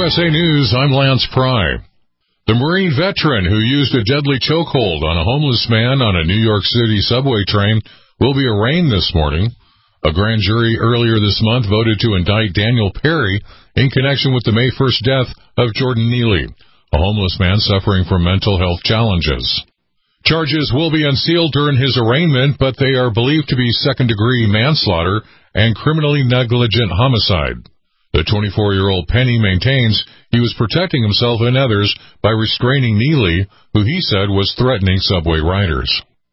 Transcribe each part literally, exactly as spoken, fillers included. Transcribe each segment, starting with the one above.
S A News, I'm Lance Pry. The Marine veteran who used a deadly chokehold on a homeless man on a New York City subway train will be arraigned this morning. A grand jury earlier this month voted to indict Daniel Perry in connection with the May first death of Jordan Neely, a homeless man suffering from mental health challenges. Charges will be unsealed during his arraignment, but they are believed to be second-degree manslaughter and criminally negligent homicide. The twenty-four-year-old Penny maintains he was protecting himself and others by restraining Neely, who he said was threatening subway riders.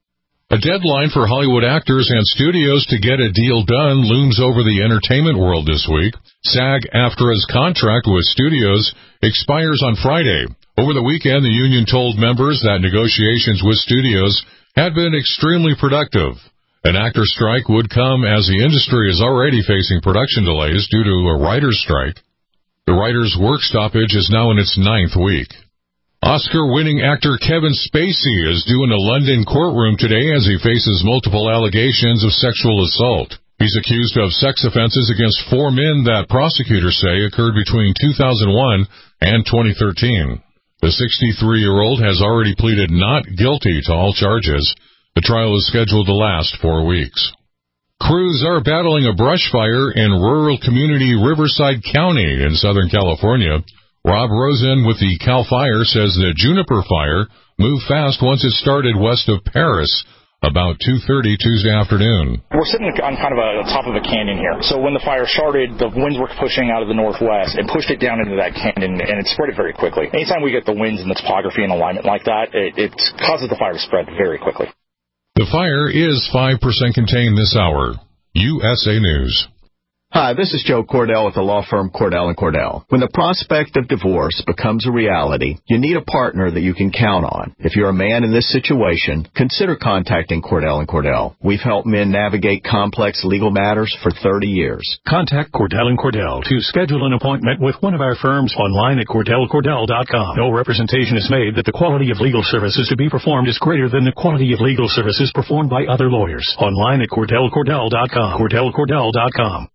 A deadline for Hollywood actors and studios to get a deal done looms over the entertainment world this week. SAG-AFTRA's contract with studios expires on Friday. Over the weekend, the union told members that negotiations with studios had been extremely productive. An actor strike would come as the industry is already facing production delays due to a writer's strike. The writer's work stoppage is now in its ninth week. Oscar-winning actor Kevin Spacey is due in a London courtroom today as he faces multiple allegations of sexual assault. He's accused of sex offenses against four men that prosecutors say occurred between two thousand one and twenty thirteen. The sixty-three-year-old has already pleaded not guilty to all charges. The trial is scheduled to last four weeks. Crews are battling a brush fire in rural community Riverside County in Southern California. Rob Rosen with the CAL FIRE says the juniper fire moved fast once it started west of Paris about two thirty Tuesday afternoon. We're sitting on kind of a top of a canyon here. So when the fire started, the winds were pushing out of the northwest and pushed it down into that canyon, and it spread it very quickly. Anytime we get the winds and the topography and alignment like that, it, it causes the fire to spread very quickly. The fire is five percent contained this hour. U S A News. Hi, this is Joe Cordell with the law firm Cordell and Cordell. When the prospect of divorce becomes a reality, you need a partner that you can count on. If you're a man in this situation, consider contacting Cordell and Cordell. We've helped men navigate complex legal matters for thirty years. Contact Cordell and Cordell to schedule an appointment with one of our firms online at cordell cordell dot com. No representation is made that the quality of legal services to be performed is greater than the quality of legal services performed by other lawyers. Online at cordell cordell dot com. cordell cordell dot com.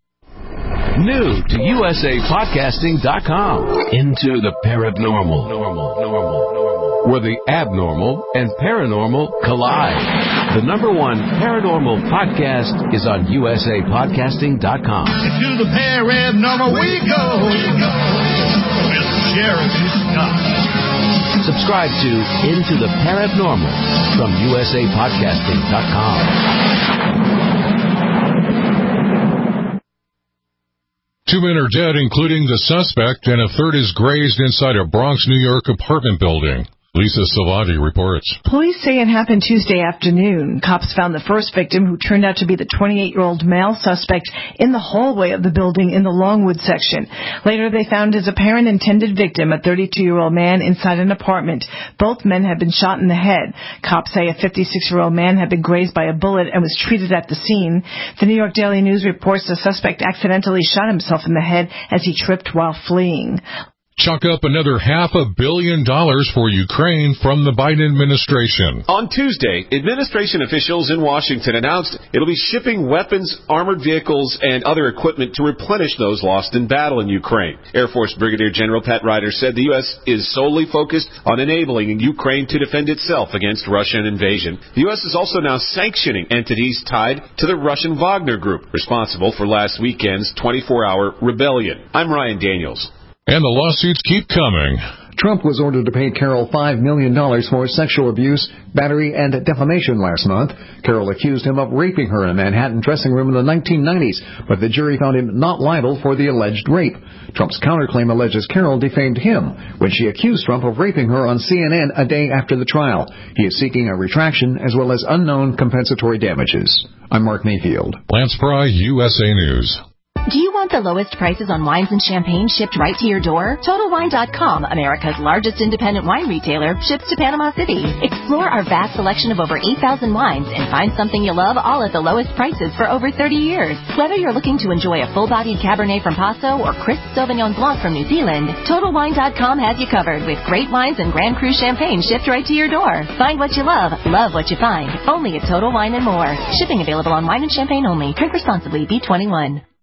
New to U S A podcasting dot com. Into the paranormal, normal, normal, where the abnormal and paranormal collide. The number one paranormal podcast is on U S A podcasting dot com. Into the paranormal we go. We go. With Jeremy Scott. Subscribe to Into the Paranormal from U S A podcasting dot com. Two men are dead, including the suspect, and a third is grazed inside a Bronx, New York apartment building. Lisa Salvati reports. Police say it happened Tuesday afternoon. Cops found the first victim, who turned out to be the twenty-eight-year-old male suspect, in the hallway of the building in the Longwood section. Later, they found his apparent intended victim, a thirty-two-year-old man, inside an apartment. Both men had been shot in the head. Cops say a fifty-six-year-old man had been grazed by a bullet and was treated at the scene. The New York Daily News reports the suspect accidentally shot himself in the head as he tripped while fleeing. Chalk up another half a billion dollars for Ukraine from the Biden administration. On Tuesday, administration officials in Washington announced it'll be shipping weapons, armored vehicles, and other equipment to replenish those lost in battle in Ukraine. Air Force Brigadier General Pat Ryder said the U S is solely focused on enabling Ukraine to defend itself against Russian invasion. The U S is also now sanctioning entities tied to the Russian Wagner Group, responsible for last weekend's twenty-four hour rebellion. I'm Ryan Daniels. And the lawsuits keep coming. Trump was ordered to pay Carroll five million dollars for sexual abuse, battery, and defamation last month. Carroll accused him of raping her in a Manhattan dressing room in the nineteen nineties, but the jury found him not liable for the alleged rape. Trump's counterclaim alleges Carroll defamed him when she accused Trump of raping her on C N N a day after the trial. He is seeking a retraction as well as unknown compensatory damages. I'm Mark Mayfield. Lance Pry, U S A News. Do you want the lowest prices on wines and champagne shipped right to your door? Total Wine dot com, America's largest independent wine retailer, ships to Panama City. Explore our vast selection of over eight thousand wines and find something you love, all at the lowest prices for over thirty years. Whether you're looking to enjoy a full-bodied Cabernet from Paso or crisp Sauvignon Blanc from New Zealand, Total Wine dot com has you covered with great wines and Grand Cru champagne shipped right to your door. Find what you love, love what you find. Only at Total Wine and More. Shipping available on wine and champagne only. Drink responsibly. B twenty-one.